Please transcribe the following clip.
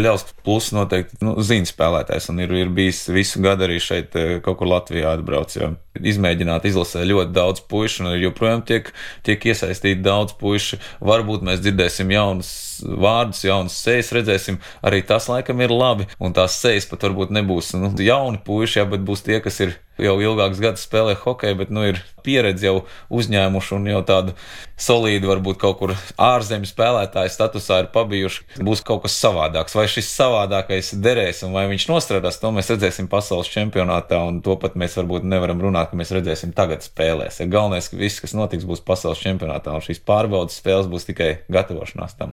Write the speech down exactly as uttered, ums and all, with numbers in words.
Biļauskas plus noteikti, nu, zina spēlētājs un ir, ir bijis visu gadu arī šeit kaut kur Latvijā atbrauc, jo izmēģināt izlasē ļoti daudz puišu un joprojām tiek, tiek iesaistīti daudz puiši. Varbūt mēs dzirdēsim jaunus vārdus, jaunas sejas redzēsim, arī tas laikam ir labi, un tās sejas pat varbūt nebūs, nu, jauni puiši, jā, bet būs tie, kas ir jau ilgāks gads spēlē hokeju, bet, nu, ir pieredzi jau uzņēmuši un jau tādu solīdu varbūt kaut kur ārzemju spēlētāju statusā ir pabijuši. Būs kaut kas savādāks, vai šis savādākais derēs un vai viņš nostrādās, to mēs redzēsim pasaules čempionātā, un to pat mēs varbūt nevaram runāt, ka mēs redzēsim tagad spēlēs. Galvenais, ka viss, kas notiks, būs pasaules čempionātā, un šīs pārbaudas spēles būs tikai gatavošanās tam.